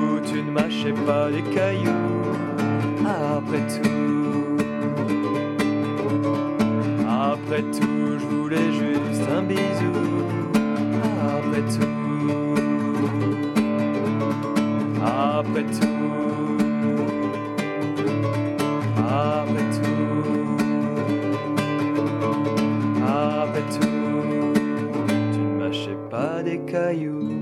tout, tu ne mâchais pas des cailloux. Après tout, je voulais juste un bisou. Après tout, après tout, après tout, tu ne mâchais pas des cailloux.